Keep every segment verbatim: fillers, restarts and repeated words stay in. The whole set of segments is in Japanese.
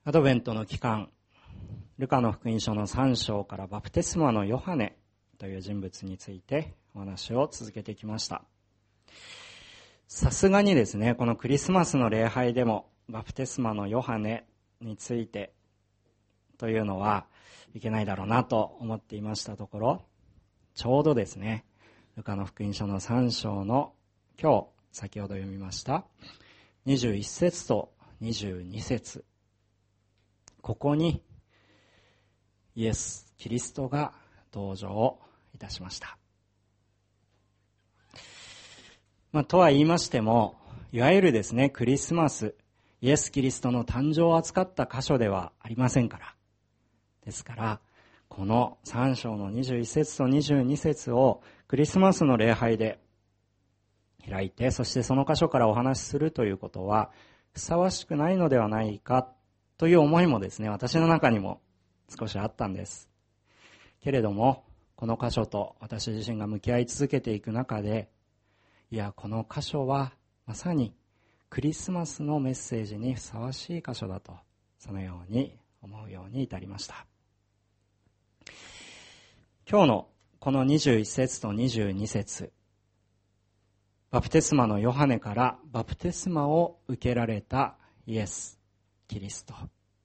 アドベントの期間、ルカの福音書のさん章からバプテスマのヨハネという人物についてお話を続けてきました。さすがにですね、このクリスマスの礼拝でもバプテスマのヨハネについてというのはいけないだろうなと思っていましたところ、ちょうどですね、ルカの福音書のさん章の今日先ほど読みましたにじゅういち節とにじゅうに節、ここにイエス・キリストが登場いたしました。まあ、とは言いましても、いわゆるですね、クリスマス、イエス・キリストの誕生を扱った箇所ではありませんから。ですから、このさん章のにじゅういち節とにじゅうに節をクリスマスの礼拝で開いて、そしてその箇所からお話しするということは、ふさわしくないのではないかという思いもですね、私の中にも少しあったんです。けれども、この箇所と私自身が向き合い続けていく中で、いや、この箇所はまさにクリスマスのメッセージにふさわしい箇所だと、そのように思うように至りました。今日のこのにじゅういち節とにじゅうに節、バプテスマのヨハネからバプテスマを受けられたイエス・キリスト。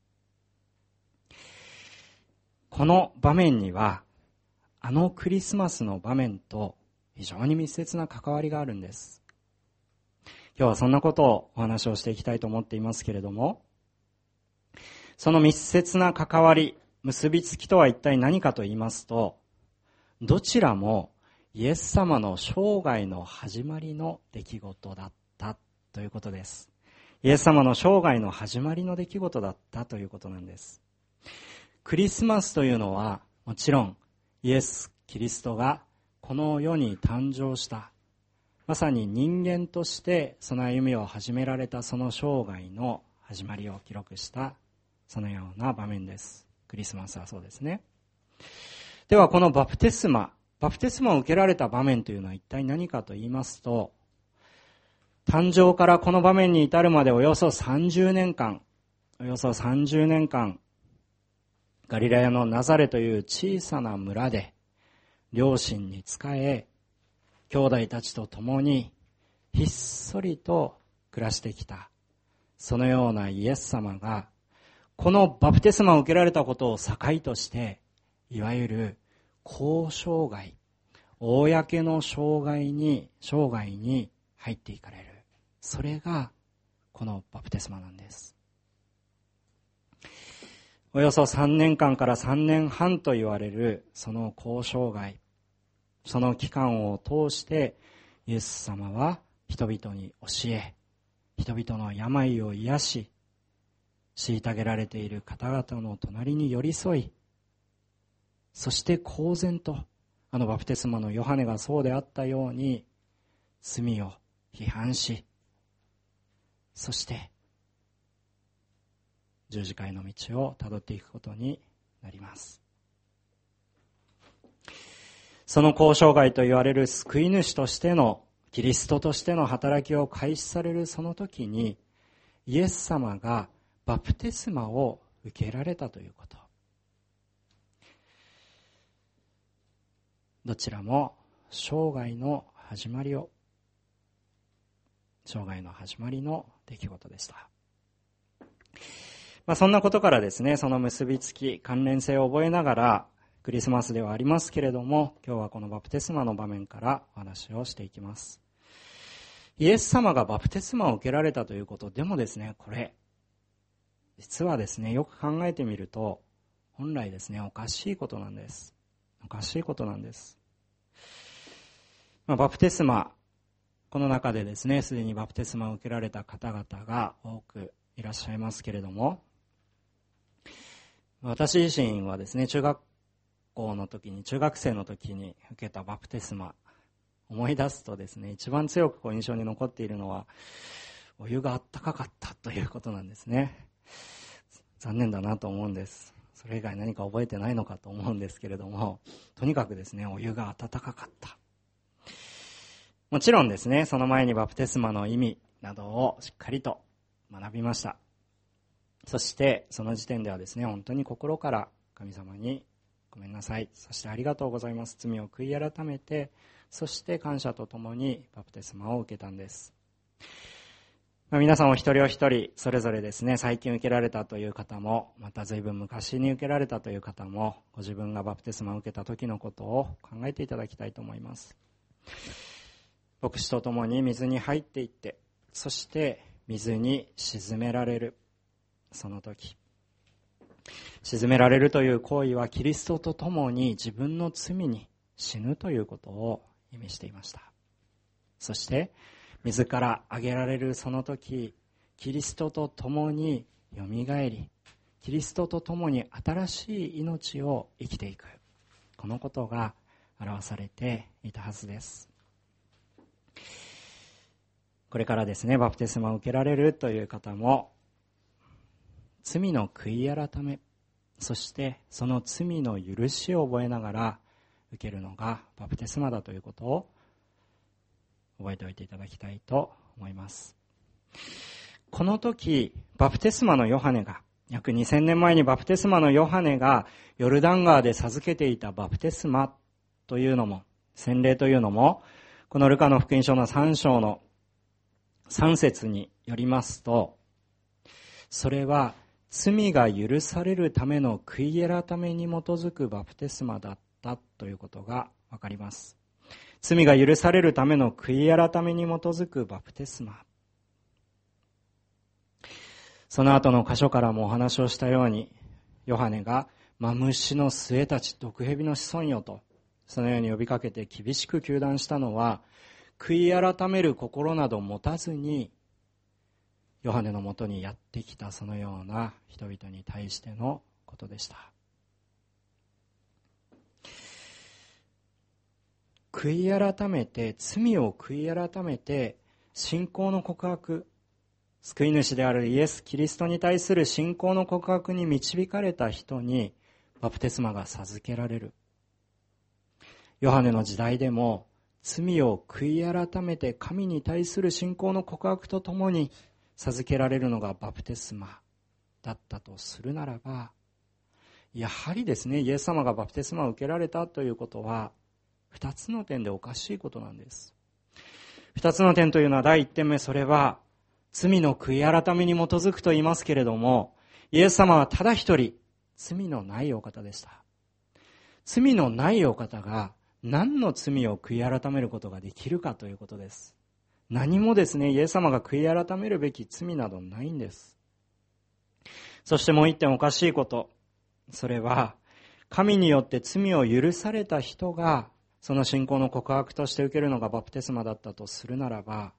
この場面には、あのクリスマスの場面と非常に密接な関わりがあるんです。今日はそんなことをお話をしていきたいと思っていますけれども、その密接な関わり、結びつきとは一体何かと言いますと、どちらもイエス様の生涯の始まりの出来事だったということです。イエス様の生涯の始まりの出来事だったということなんです。クリスマスというのはもちろんイエス・キリストがこの世に誕生した、まさに人間としてその歩みを始められたその生涯の始まりを記録したそのような場面です。クリスマスはそうですね。ではこのバプテスマ、バプテスマを受けられた場面というのは一体何かと言いますと、誕生からこの場面に至るまでおよそさんじゅうねんかん、およそさんじゅうねんかん、ガリラヤのナザレという小さな村で両親に仕え、兄弟たちと共にひっそりと暮らしてきた、そのようなイエス様が、このバプテスマを受けられたことを境として、いわゆる公生涯、公の生涯に、生涯に入っていかれる。それがこのバプテスマなんです。およそさんねんかんからさんねんはんと言われるその公生涯、その期間を通してイエス様は人々に教え、人々の病を癒し、虐げられている方々の隣に寄り添い、そして公然とあのバプテスマのヨハネがそうであったように罪を批判し、そして十字架への道をたどっていくことになります。その公生涯と言われる救い主としての、キリストとしての働きを開始されるその時に、イエス様がバプテスマを受けられたということ。どちらも生涯の始まりを、生涯の始まりの出来事でした。まあ、そんなことからですね、その結びつき、関連性を覚えながら、クリスマスではありますけれども、今日はこのバプテスマの場面からお話をしていきます。イエス様がバプテスマを受けられたということでもですね、これ、実はですね、よく考えてみると、本来ですね、おかしいことなんです。おかしいことなんです。まあ、バプテスマ、この中でですね、すでにバプテスマを受けられた方々が多くいらっしゃいますけれども、私自身はですね、中学校の時に、中学生の時に受けたバプテスマ、思い出すとですね、一番強くこう印象に残っているのは、お湯があったかかったということなんですね。残念だなと思うんです。それ以外何か覚えてないのかと思うんですけれども、とにかくですね、お湯が温かかった。もちろんですね、その前にバプテスマの意味などをしっかりと学びました。 そしてその時点ではですね、本当に心から神様にごめんなさい、そしてありがとうございます、罪を悔い改めて、そして感謝とともにバプテスマを受けたんです。まあ、皆さんお一人お一人それぞれですね、最近受けられたという方も、また随分昔に受けられたという方も、ご自分がバプテスマを受けた時のことを考えていただきたいと思います。牧師とともに水に入っていって、そして水に沈められる、その時、沈められるという行為はキリストとともに自分の罪に死ぬということを意味していました。そして水から上げられるその時、キリストとともによみがえり、キリストとともに新しい命を生きていく、このことが表されていたはずです。これからですね、バプテスマを受けられるという方も、罪の悔い改め、そしてその罪の許しを覚えながら受けるのがバプテスマだということを覚えておいていただきたいと思います。この時、バプテスマのヨハネが、約にせんねんまえにバプテスマのヨハネがヨルダン川で授けていたバプテスマというのも、洗礼というのも、このルカの福音書のさん章のさん節によりますと、それは罪が許されるための悔い改めに基づくバプテスマだったということがわかります。罪が許されるための悔い改めに基づくバプテスマ。その後の箇所からもお話をしたように、ヨハネがマムシの末たち、毒蛇の子孫よと、そのように呼びかけて厳しく糾弾したのは、悔い改める心など持たずに、ヨハネのもとにやってきたそのような人々に対してのことでした。悔い改めて、罪を悔い改めて、信仰の告白、救い主であるイエス・キリストに対する信仰の告白に導かれた人にバプテスマが授けられる。ヨハネの時代でも罪を悔い改めて神に対する信仰の告白とともに授けられるのがバプテスマだったとするならば、やはりですね、イエス様がバプテスマを受けられたということは二つの点でおかしいことなんです。二つの点というのは、第一点目、それは罪の悔い改めに基づくと言いますけれども、イエス様はただ一人罪のないお方でした。罪のないお方が何の罪を悔い改めることができるかということです。何もですね、イエス様が悔い改めるべき罪などないんです。そしてもう一点おかしいこと、それは神によって罪を許された人がその信仰の告白として受けるのがバプテスマだったとするならば、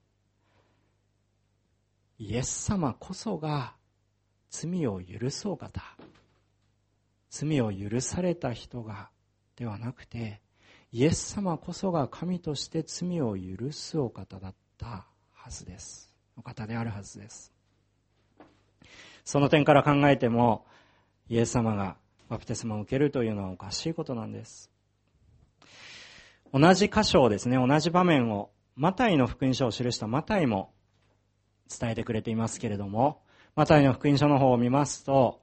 イエス様こそが罪を許すお方、罪を許された人がではなくて、イエス様こそが神として罪を許すお方だったはずです。お方であるはずです。その点から考えても、イエス様がバプテスマを受けるというのはおかしいことなんです。同じ箇所をですね、同じ場面をマタイの福音書を記したマタイも伝えてくれていますけれども、マタイの福音書の方を見ますと、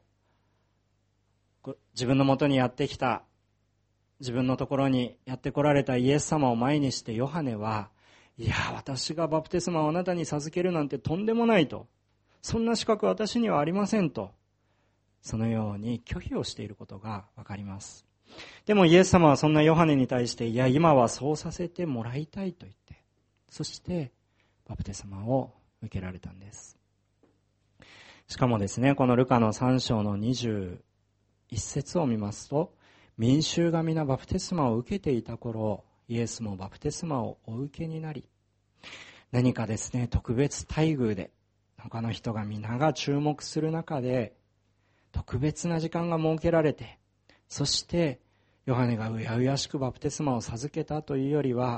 自分のもとにやってきた、自分のところにやって来られたイエス様を前にしてヨハネは、いや、私がバプテスマをあなたに授けるなんてとんでもないと、そんな資格私にはありませんと、そのように拒否をしていることがわかります。でもイエス様はそんなヨハネに対して、いや、今はそうさせてもらいたいと言って、そしてバプテスマを受けられたんです。しかもですね、このルカのさん章のにじゅういち節を見ますと、民衆が皆バプテスマを受けていた頃、イエスもバプテスマをお受けになり、何かですね、特別待遇で、他の人が皆が注目する中で、特別な時間が設けられて、そしてヨハネがうやうやしくバプテスマを授けたというよりは、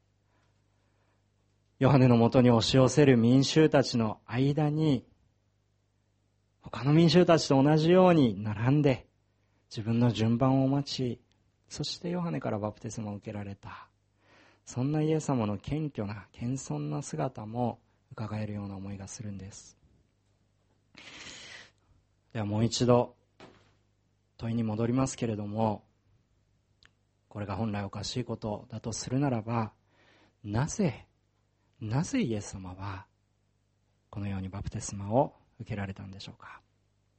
ヨハネのもとに押し寄せる民衆たちの間に、他の民衆たちと同じように並んで、自分の順番を待ち、そしてヨハネからバプテスマを受けられた。そんなイエス様の謙虚な、謙遜な姿も伺えるような思いがするんです。 ではもう一度問いに戻りますけれども、これが本来おかしいことだとするならば、なぜなぜイエス様はこのようにバプテスマを受けられたんでしょうか。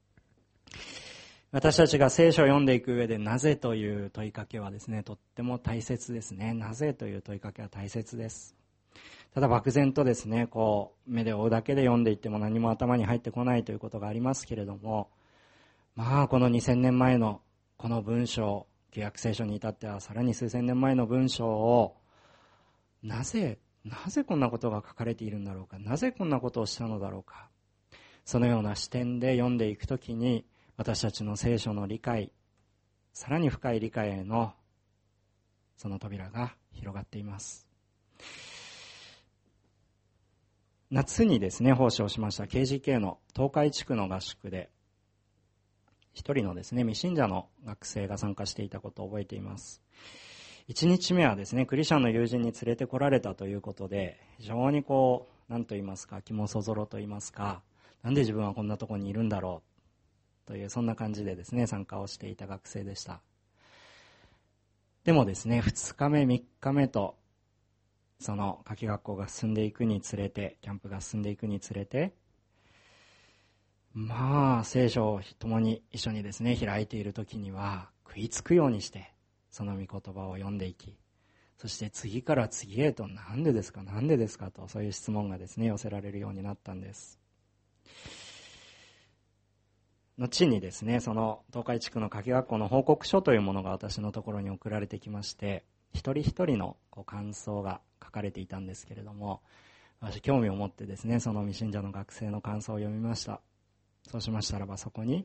私たちが聖書を読んでいく上でなぜという問いかけはですね、とっても大切ですね。なぜという問いかけは大切です。ただ漠然とですね、こう目で追うだけで読んでいっても何も頭に入ってこないということがありますけれども、まあこのにせんねんまえのこの文章、旧約聖書に至ってはさらに数千年前の文章をなぜなぜこんなことが書かれているんだろうか、なぜこんなことをしたのだろうか、そのような視点で読んでいくときに、私たちの聖書の理解、さらに深い理解へのその扉が広がっています。夏にですね、奉仕をしました ケージーケー の東海地区の合宿で、一人のですね、未信者の学生が参加していたことを覚えています。一日目はですね、クリスチャンの友人に連れてこられたということで、非常にこう、なんと言いますか、気もそぞろと言いますか、なんで自分はこんなところにいるんだろうという、そんな感じでですね、参加をしていた学生でした。でもですね、ふつかめ、みっかめと、その夏季学校が進んでいくにつれて、キャンプが進んでいくにつれて、まあ、聖書を共に一緒にですね、開いている時には、食いつくようにして、その御言葉を読んでいき、そして次から次へと、なんでですか、なんでですかと、そういう質問がですね、寄せられるようになったんです。後にですね、その東海地区の夏季学校の報告書というものが私のところに送られてきまして、一人一人のこう感想が書かれていたんですけれども、私興味を持ってですね、その未信者の学生の感想を読みました。そうしましたらば、そこに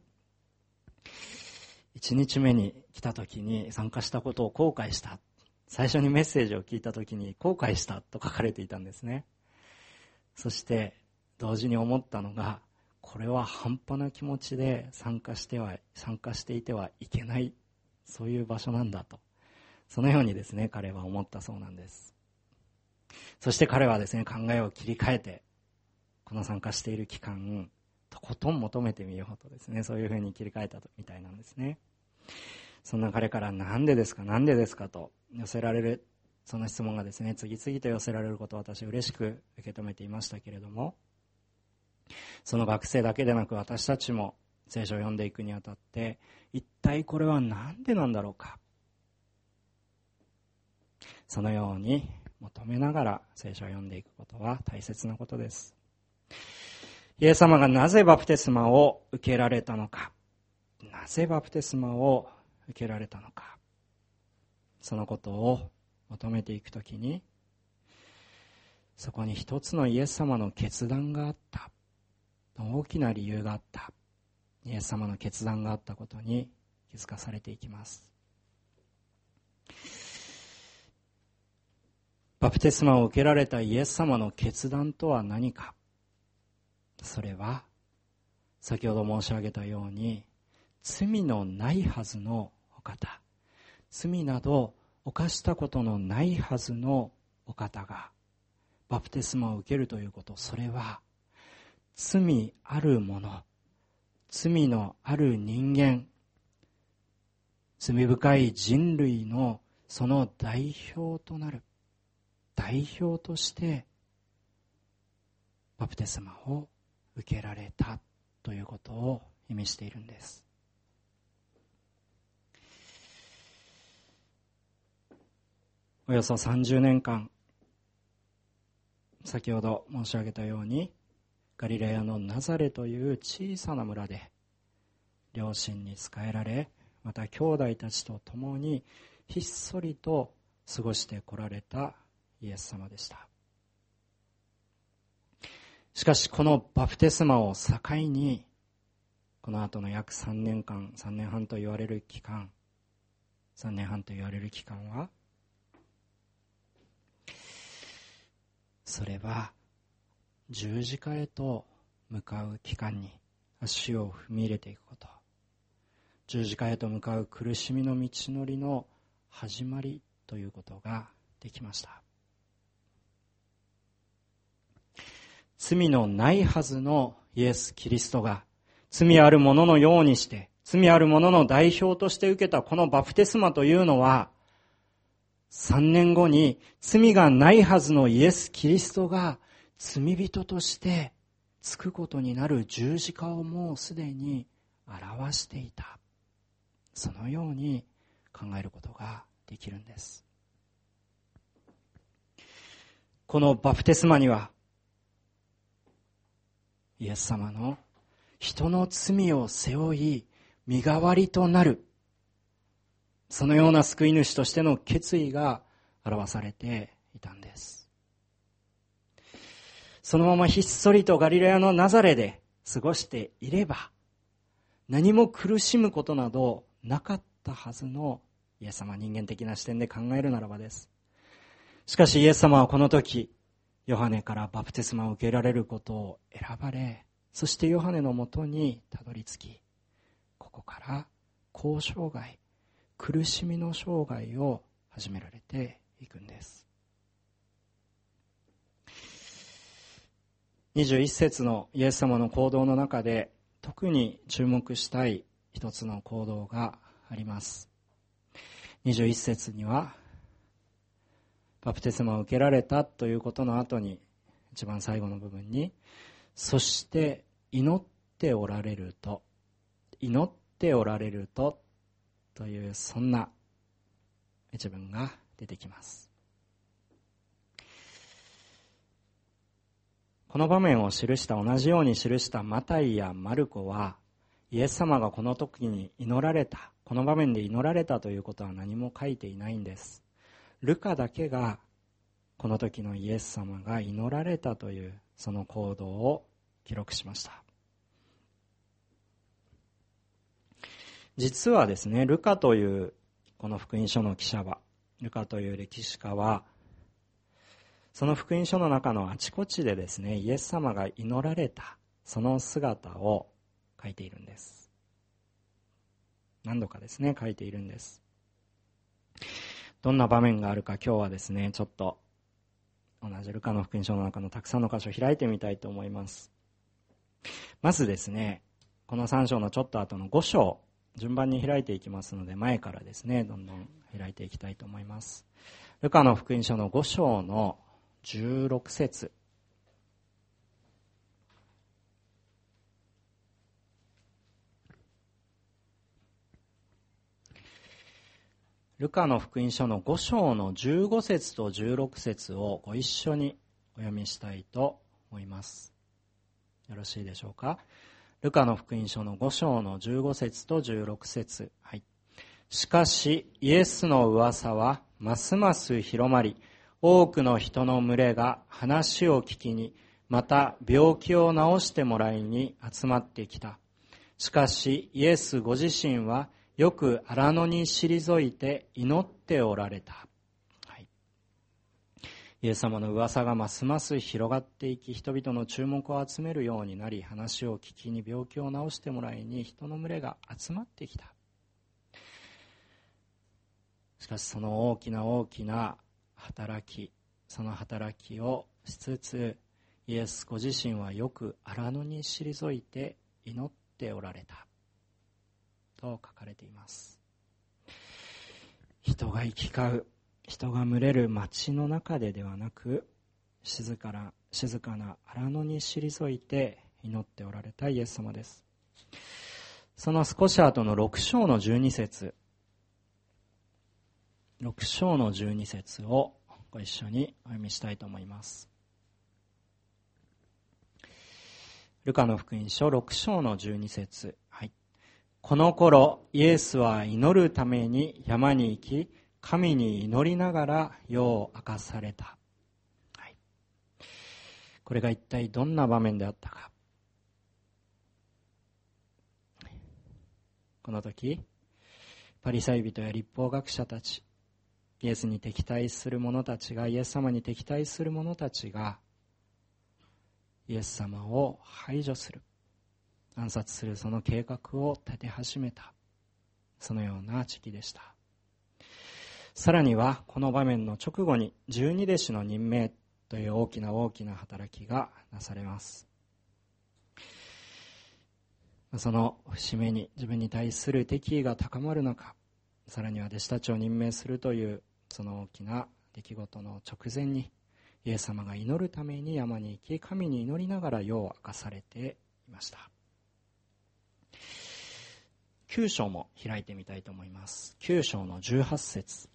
一日目に来た時に参加したことを後悔した、最初にメッセージを聞いた時に後悔したと書かれていたんですね。そして同時に思ったのが、これは半端な気持ちで参加しては参加していてはいけない、そういう場所なんだと、そのようにですね、彼は思ったそうなんです。そして彼はですね、考えを切り替えて、この参加している期間とことん求めてみようとですね、そういうふうに切り替えたみたいなんですね。そんな彼から、なんでですかなんでですかと寄せられる、その質問がですね、次々と寄せられることを私は嬉しく受け止めていましたけれども、その学生だけでなく私たちも聖書を読んでいくにあたって、一体これは何でなんだろうか、そのように求めながら聖書を読んでいくことは大切なことです。イエス様がなぜバプテスマを受けられたのか、なぜバプテスマを受けられたのか、そのことを求めていくときに、そこに一つのイエス様の決断があった、大きな理由があった、イエス様の決断があったことに気づかされていきます。バプテスマを受けられたイエス様の決断とは何か。それは先ほど申し上げたように、罪のないはずのお方、罪など犯したことのないはずのお方がバプテスマを受けるということ、それは罪あるもの、罪のある人間、罪深い人類のその代表となる、代表としてバプテスマを受けられたということを意味しているんです。およそさんじゅうねんかん、先ほど申し上げたようにガリラヤのナザレという小さな村で両親に仕えられ、また兄弟たちと共にひっそりと過ごしてこられたイエス様でした。しかしこのバプテスマを境に、この後の約さんねんかん、さんねんはんと言われる期間、さんねんはんと言われる期間は、それは十字架へと向かう期間に足を踏み入れていくこと、十字架へと向かう苦しみの道のりの始まりということができました。罪のないはずのイエス・キリストが罪ある者のようにして、罪ある者の代表として受けたこのバプテスマというのは、三年後に罪がないはずのイエス・キリストが罪人としてつくことになる十字架をもうすでに表していた。そのように考えることができるんです。このバプテスマには、イエス様の人の罪を背負い、身代わりとなる、そのような救い主としての決意が表されていたんです。そのままひっそりとガリラヤのナザレで過ごしていれば、何も苦しむことなどなかったはずのイエス様、人間的な視点で考えるならばです。しかしイエス様はこの時、ヨハネからバプテスマを受けられることを選ばれ、そしてヨハネのもとにたどり着き、ここから交渉外、苦しみの生涯を始められていくんです。にじゅういっ節のイエス様の行動の中で特に注目したい一つの行動があります。にじゅういっ節には、バプテスマを受けられたということの後に、一番最後の部分に、そして祈っておられると、祈っておられるとという、そんな一文が出てきます。この場面を記した同じように記したマタイやマルコは、イエス様がこの時に祈られた、この場面で祈られたということは何も書いていないんです。ルカだけがこの時のイエス様が祈られたというその行動を記録しました。実はですね、ルカというこの福音書の記者は、ルカという歴史家は、その福音書の中のあちこちでですね、イエス様が祈られたその姿を書いているんです。何度かですね、書いているんです。どんな場面があるか今日はですね、ちょっと同じルカの福音書の中のたくさんの箇所を開いてみたいと思います。まずですね、このさん章のちょっと後のご章、順番に開いていきますので、前からですね、どんどん開いていきたいと思います。ルカの福音書のご章のじゅうろく節。ルカの福音書のご章のじゅうご節とじゅうろく節をご一緒にお読みしたいと思います。よろしいでしょうか。ルカの福音書のご章のじゅうご節とじゅうろく節。はい。しかしイエスの噂はますます広まり、多くの人の群れが話を聞きに、また病気を治してもらいに集まってきた。しかしイエスご自身はよく荒野に退いて祈っておられた。はい、イエス様の噂がますます広がっていき、人々の注目を集めるようになり、話を聞きに病気を治してもらいに人の群れが集まってきた。しかしその大きな大きな働き、その働きをしつつ、イエスご自身はよく荒野に退いて祈っておられたと書かれています。人が行き交う、人が群れる町の中でではなく、静かな静かな荒野に退いて祈っておられたイエス様です。その少し後のろく章のじゅうに節、ろく章のじゅうに節をご一緒にお読みしたいと思います。ルカの福音書ろく章のじゅうに節、はい。この頃イエスは祈るために山に行き、神に祈りながら夜を明かされた。はい、これが一体どんな場面であったか。この時、パリサイ人や律法学者たち、イエスに敵対する者たちが、イエス様に敵対する者たちが、イエス様を排除する、暗殺するその計画を立て始めた、そのような時期でした。さらにはこの場面の直後に十二弟子の任命という大きな大きな働きがなされます。 その節目に自分に対する敵意が高まる中、さらには弟子たちを任命するというその大きな出来事の直前に、イエス様が祈るために山に行き、神に祈りながら夜を明かされていました。きゅう章も開いてみたいと思います。きゅう章のじゅうはち節。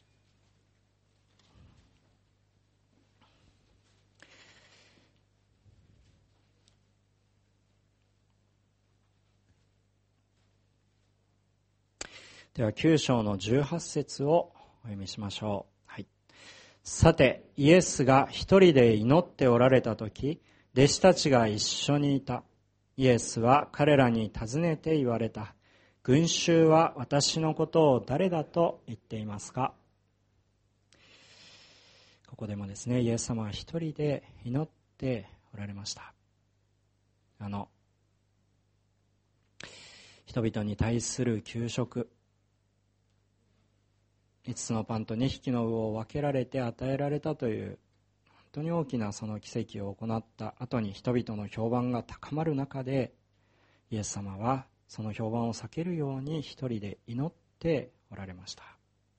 ではきゅう章のじゅうはち節をお読みしましょう。はい。さて、イエスが一人で祈っておられたとき、弟子たちが一緒にいた。イエスは彼らに尋ねて言われた。群衆は私のことを誰だと言っていますか？ここでもですね、イエス様は一人で祈っておられました。あの、人々に対する給食、五つのパンと二匹の魚を分けられて与えられたという本当に大きなその奇跡を行った後に、人々の評判が高まる中で、イエス様はその評判を避けるように一人で祈っておられました。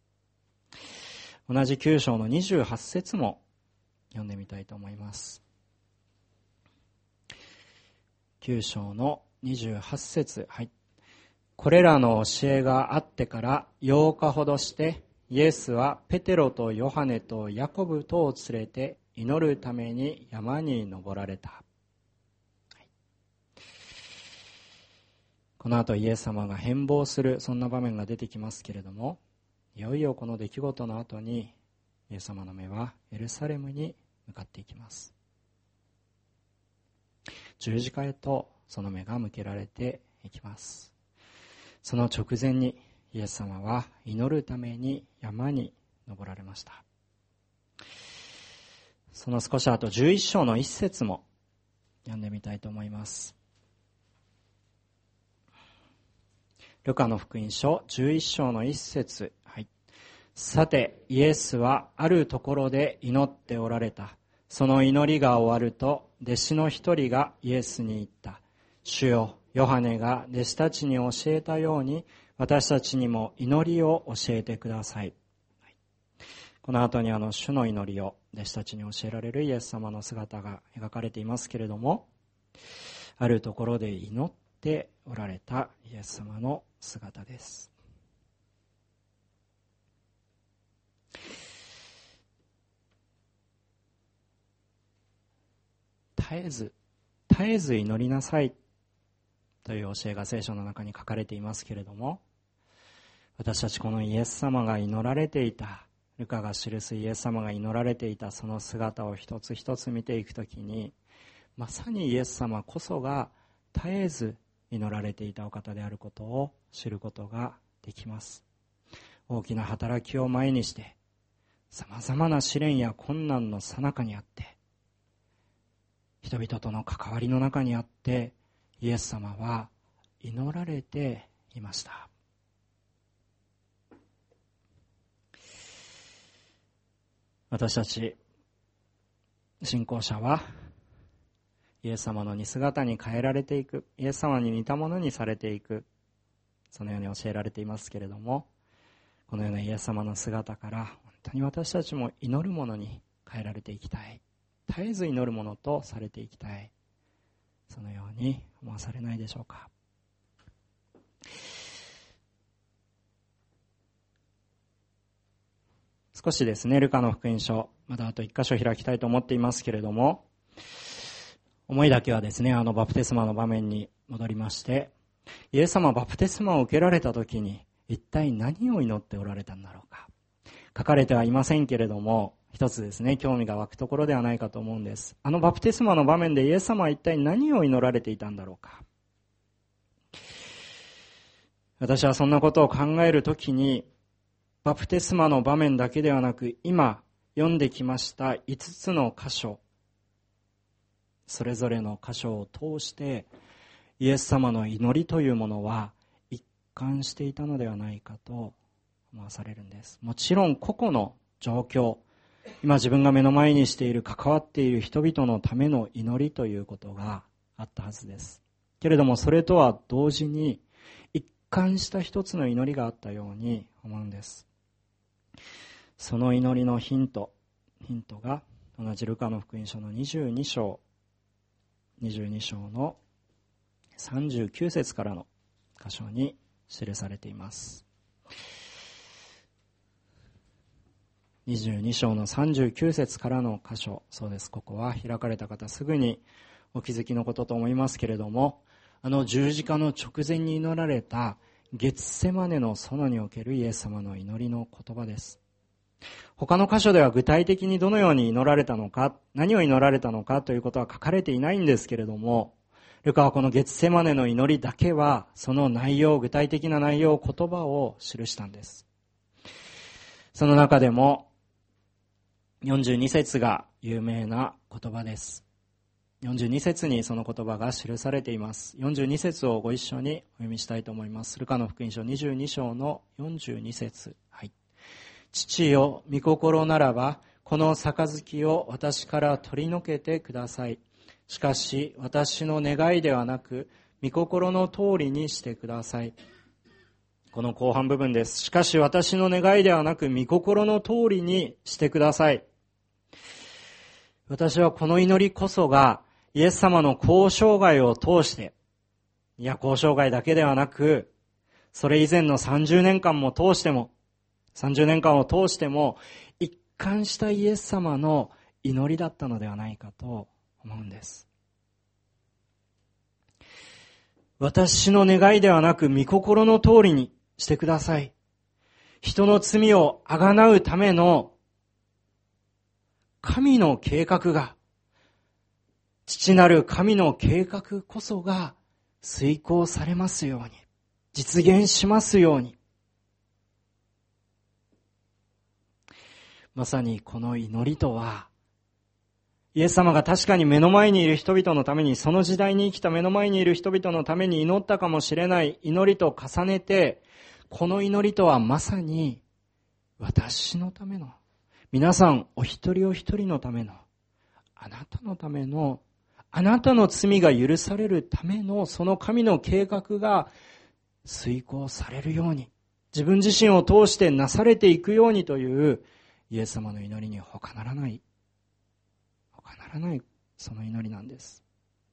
同じきゅう章のにじゅうはち節も読んでみたいと思います。きゅう章のにじゅうはち節、はい。これらの教えがあってからようかほどして、イエスはペテロとヨハネとヤコブとを連れて祈るために山に登られた。はい、この後イエス様が変貌する、そんな場面が出てきますけれども、いよいよこの出来事の後にイエス様の目はエルサレムに向かっていきます。十字架へとその目が向けられていきます。その直前にイエス様は祈るために山に登られました。その少し後、じゅういっ章の一節も読んでみたいと思います。ルカの福音書じゅういっ章の一節、はい。さて、イエスはあるところで祈っておられた。その祈りが終わると、弟子の一人がイエスに言った。主よ、ヨハネが弟子たちに教えたように、私たちにも祈りを教えてください。はい、この後にあの主の祈りを弟子たちに教えられるイエス様の姿が描かれていますけれども、あるところで祈っておられたイエス様の姿です。絶えず絶えず祈りなさいという教えが聖書の中に書かれていますけれども、私たちこのイエス様が祈られていた、ルカが記すイエス様が祈られていたその姿を一つ一つ見ていくときに、まさにイエス様こそが絶えず祈られていたお方であることを知ることができます。大きな働きを前にしてさまざまな試練や困難の最中にあって、人々との関わりの中にあって、イエス様は祈られていました。私たち信仰者はイエス様の似姿に変えられていく、イエス様に似たものにされていく、そのように教えられていますけれども、このようなイエス様の姿から本当に私たちも祈るものに変えられていきたい、絶えず祈るものとされていきたい、そのように思わされないでしょうか。少しですね、ルカの福音書、まだあと一箇所開きたいと思っていますけれども、思いだけはですね、あのバプテスマの場面に戻りまして、イエス様はバプテスマを受けられた時に一体何を祈っておられたんだろうか。書かれてはいませんけれども、一つですね、興味が湧くところではないかと思うんです。あのバプテスマの場面でイエス様は一体何を祈られていたんだろうか。私はそんなことを考えるときに、バプテスマの場面だけではなく、今読んできましたいつつの箇所、それぞれの箇所を通してイエス様の祈りというものは一貫していたのではないかと思わされるんです。もちろん個々の状況、今自分が目の前にしている関わっている人々のための祈りということがあったはずです。 けれどもそれとは同時に一貫した一つの祈りがあったように思うんです。その祈りのヒントヒントが同じルカの福音書のにじゅうに章にじゅうに章のさんじゅうきゅう節からの箇所に記されています。にじゅうに章のさんじゅうきゅう節からの箇所、そうです。ここは開かれた方すぐにお気づきのことと思いますけれども、あの十字架の直前に祈られたゲッセマネの園におけるイエス様の祈りの言葉です。他の箇所では具体的にどのように祈られたのか、何を祈られたのかということは書かれていないんですけれども、ルカはこのゲッセマネの祈りだけはその内容、具体的な内容、言葉を記したんです。その中でもよんじゅうに節が有名な言葉です。よんじゅうに節にその言葉が記されています。よんじゅうに節をご一緒にお読みしたいと思います。ルカの福音書にじゅうに章のよんじゅうに節。はい。父よ、御心ならば、この杯を私から取り除けてください。しかし、私の願いではなく、御心の通りにしてください。この後半部分です。しかし、私の願いではなく、御心の通りにしてください。私はこの祈りこそが、イエス様の交渉外を通して、いや、交渉外だけではなく、それ以前のさんじゅうねんかんも通しても、さんじゅうねんかんを通しても、一貫したイエス様の祈りだったのではないかと思うんです。私の願いではなく、御心の通りにしてください。人の罪をあがなうための神の計画が、父なる神の計画こそが遂行されますように、実現しますように。まさにこの祈りとは、イエス様が確かに目の前にいる人々のために、その時代に生きた目の前にいる人々のために祈ったかもしれない祈りと重ねて、この祈りとはまさに私のための、皆さんお一人お一人のための、あなたのための、あなたの罪が許されるための、その神の計画が遂行されるように、自分自身を通してなされていくようにというイエス様の祈りに他ならない、他ならない、その祈りなんです。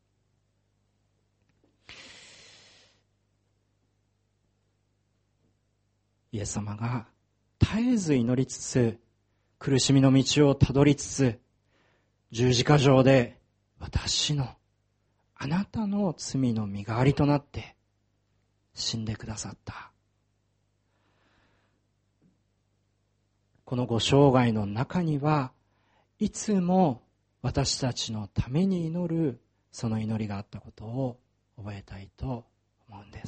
イエス様が絶えず祈りつつ、苦しみの道をたどりつつ、十字架上で私の、あなたの罪の身代わりとなって死んでくださった。このご生涯の中には、いつも私たちのために祈るその祈りがあったことを覚えたいと思うんです。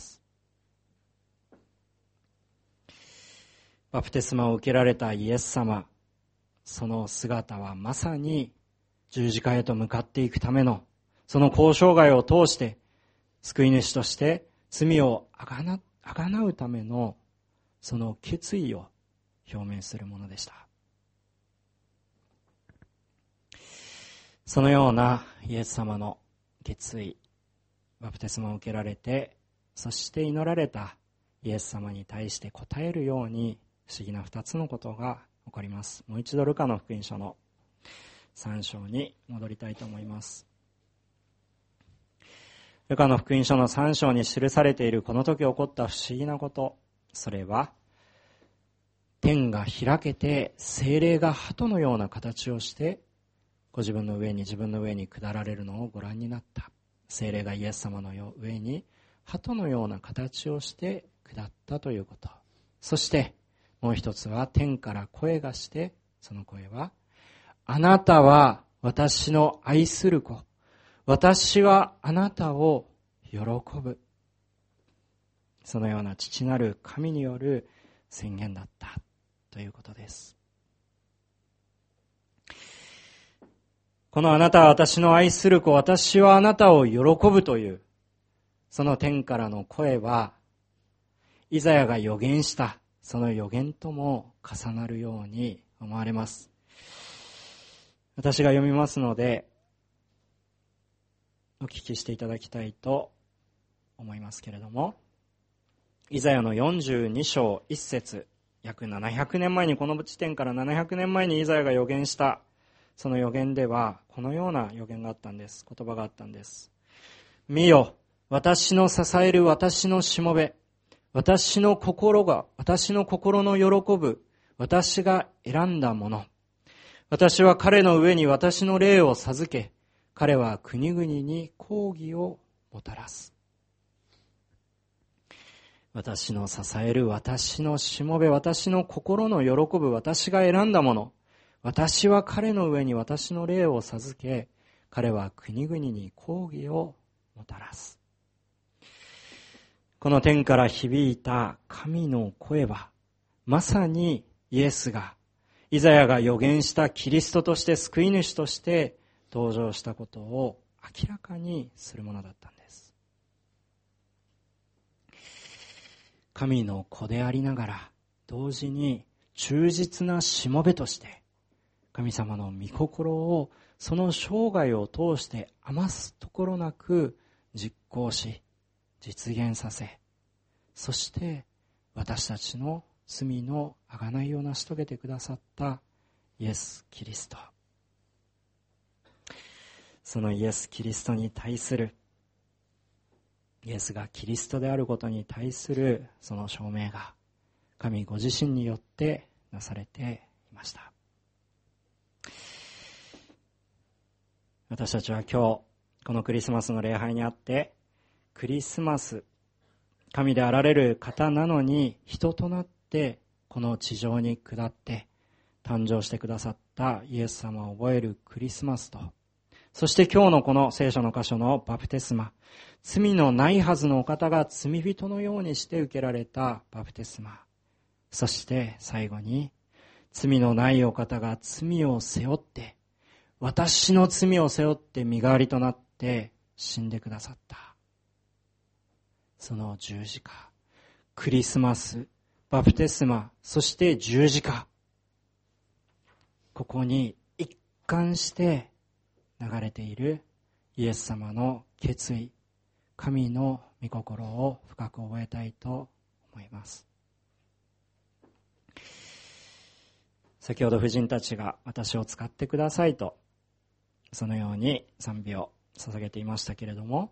バプテスマを受けられたイエス様、その姿はまさに十字架へと向かっていくための、その交渉外を通して救い主として罪をあがな、あがなうためのその決意を表明するものでした。そのようなイエス様の決意、バプテスマを受けられて、そして祈られたイエス様に対して応えるように、不思議な二つのことが起こります。もう一度ルカの福音書の三章に戻りたいと思います。ルカの福音書の三章に記されているこの時起こった不思議なこと、それは天が開けて聖霊が鳩のような形をしてご自分の上に自分の上に下られるのをご覧になった。聖霊がイエス様の上に鳩のような形をして下ったということ。そしてもう一つは天から声がして、その声は、あなたは私の愛する子。私はあなたを喜ぶ。そのような父なる神による宣言だったということです。このあなたは私の愛する子、私はあなたを喜ぶという、その天からの声は、イザヤが預言したその予言とも重なるように思われます。私が読みますのでお聞きしていただきたいと思いますけれども、イザヤのよんじゅうに章いち節、約ななひゃくねんまえに、この地点からななひゃくねんまえにイザヤが預言した、その預言ではこのような預言があったんです。言葉があったんです。見よ、私の支える私のしもべ、私の心が、私の心の喜ぶ、私が選んだもの。私は彼の上に私の霊を授け、彼は国々に公義をもたらす。私の支える私のしもべ、私の心の喜ぶ、私が選んだもの。私は彼の上に私の霊を授け、彼は国々に公義をもたらす。この天から響いた神の声は、まさにイエスが、イザヤが預言したキリストとして救い主として登場したことを明らかにするものだったんです。神の子でありながら、同時に忠実なしもべとして、神様の御心をその生涯を通して余すところなく実行し、実現させ、そして私たちの罪の贖いを成し遂げてくださったイエス・キリスト。そのイエス・キリストに対する、イエスがキリストであることに対するその証明が神ご自身によってなされていました。私たちは今日このクリスマスの礼拝にあって、クリスマス、神であられる方なのに人となってこの地上に下って誕生してくださったイエス様を覚えるクリスマスと、そして今日のこの聖書の箇所のバプテスマ、罪のないはずのお方が罪人のようにして受けられたバプテスマ、そして最後に罪のないお方が罪を背負って、私の罪を背負って身代わりとなって死んでくださった。その十字架、クリスマス、バプテスマ、そして十字架。ここに一貫して流れているイエス様の決意、神の御心を深く覚えたいと思います。先ほど婦人たちが私を使ってくださいと、そのように賛美を捧げていましたけれども、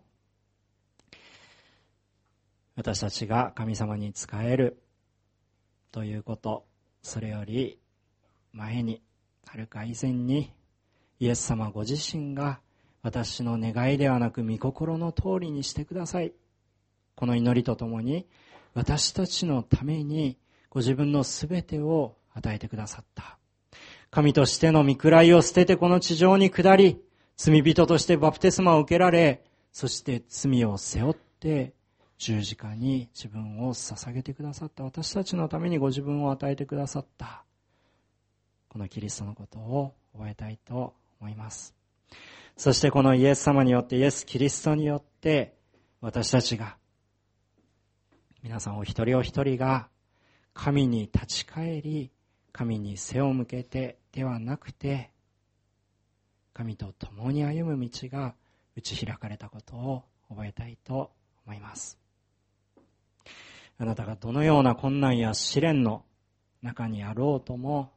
私たちが神様に仕えるということ、それより前に、はるか以前に、イエス様ご自身が私の願いではなく御心の通りにしてください。この祈りとともに、私たちのためにご自分のすべてを与えてくださった。神としての御位を捨ててこの地上に下り、罪人としてバプテスマを受けられ、そして罪を背負って十字架に自分を捧げてくださった。私たちのためにご自分を与えてくださった。このキリストのことを覚えたいと思います。そしてこのイエス様によって、イエス・キリストによって、私たちが、皆さんお一人お一人が神に立ち返り、神に背を向けてではなくて、神と共に歩む道が打ち開かれたことを覚えたいと思います。あなたがどのような困難や試練の中にあろうとも、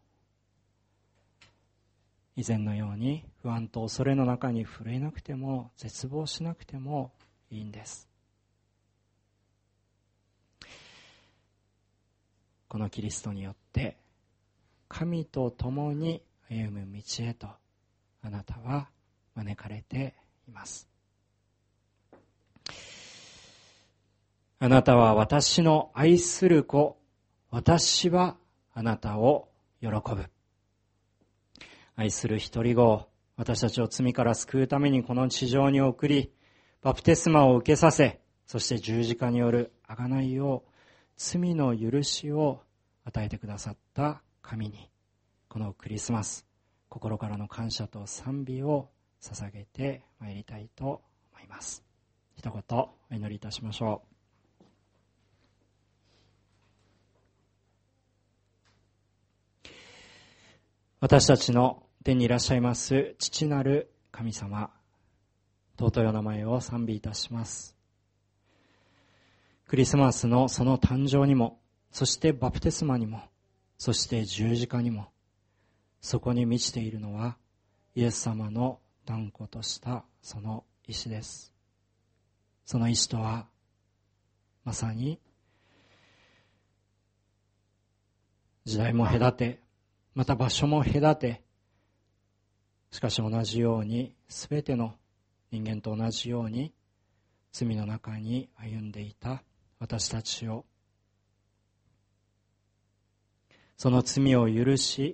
以前のように不安と恐れの中に震えなくても、絶望しなくてもいいんです。このキリストによって神と共に歩む道へと、あなたは招かれています。あなたは私の愛する子、私はあなたを喜ぶ。愛する一人子を、私たちを罪から救うためにこの地上に送り、バプテスマを受けさせ、そして十字架による贖いを、罪の許しを与えてくださった神に、このクリスマス、心からの感謝と賛美を捧げてまいりたいと思います。一言お祈りいたしましょう。私たちの天にいらっしゃいます父なる神様、尊いお名前を賛美いたします。 クリスマスのその誕生にも、そしてバプテスマにも、そして十字架にも、そこに満ちているのはイエス様の断固としたその意志です。その意志とはまさに時代も隔て、また場所も隔て、しかし同じようにすべての人間と同じように罪の中に歩んでいた私たちを、その罪を許し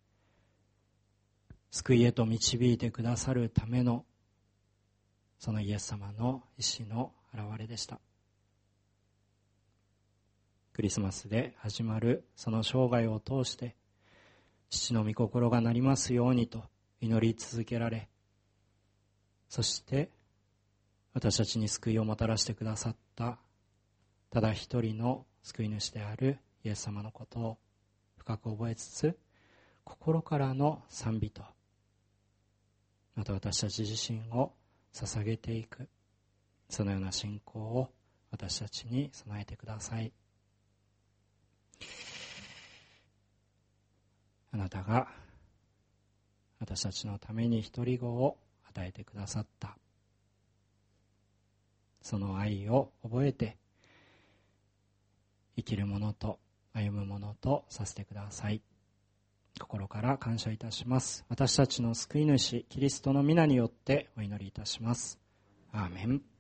救いへと導いてくださるためのそのイエス様の意志の表れでした。クリスマスで始まるその生涯を通して父の御心がなりますようにと祈り続けられ、そして私たちに救いをもたらしてくださったただ一人の救い主であるイエス様のことを深く覚えつつ、心からの賛美とまた私たち自身を捧げていく、そのような信仰を私たちに備えてください。あなたが私たちのために一人子を与えてくださった、その愛を覚えて生きるものと歩むものとさせてください。心から感謝いたします。私たちの救い主キリストの皆によってお祈りいたします。アーメン。